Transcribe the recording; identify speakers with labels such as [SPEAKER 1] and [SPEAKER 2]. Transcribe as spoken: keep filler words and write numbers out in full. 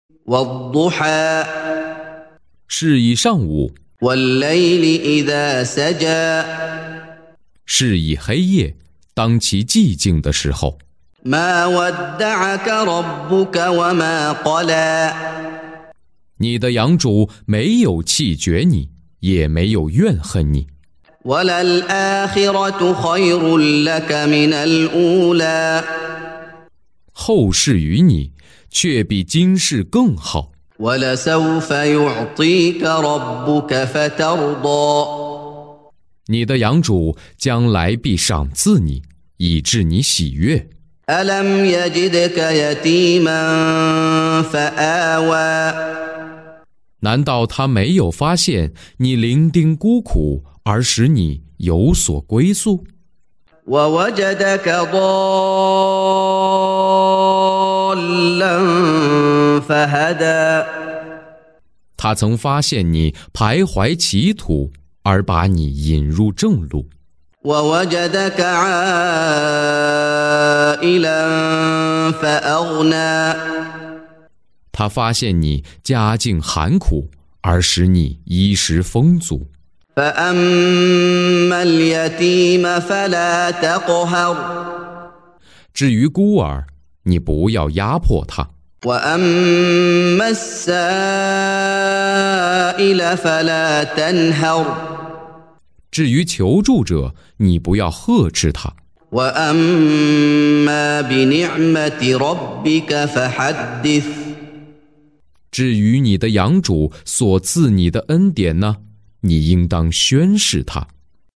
[SPEAKER 1] والضحى
[SPEAKER 2] 是以上午，
[SPEAKER 1] والليل إذا سجى
[SPEAKER 2] 是以黑夜，当其寂静的时候。
[SPEAKER 1] ما ودعك ربك وما قلى
[SPEAKER 2] 你的养主没有弃绝你，也没有怨恨你。
[SPEAKER 1] وللآخرة خير لك من الأولى
[SPEAKER 2] 后世于你，却比今世更好。
[SPEAKER 1] ولسوف يعطيك ربك فترضى
[SPEAKER 2] 你的养主将来必赏赐你，以致你喜悦。
[SPEAKER 1] ألم يجدك يتيما فآوى
[SPEAKER 2] 难道他没有发现你伶仃孤苦，而使你有所归宿？
[SPEAKER 1] ووجدك ضالا فهدى
[SPEAKER 2] 他曾发现你徘徊歧途，而把你引入正路。
[SPEAKER 1] ووجدك عائلا فأغنى
[SPEAKER 2] 他发现你家境寒苦，而使你衣食丰足。
[SPEAKER 1] فأما اليتيم فلا تقهر
[SPEAKER 2] 至于孤儿，你不要压迫他。
[SPEAKER 1] وأما السائل فلا تنهر
[SPEAKER 2] 至于求助者，你不要呵斥他。
[SPEAKER 1] وأما بنعمة ربك فحدث
[SPEAKER 2] 至于你的养主所赐你的恩典呢，你应当宣示他。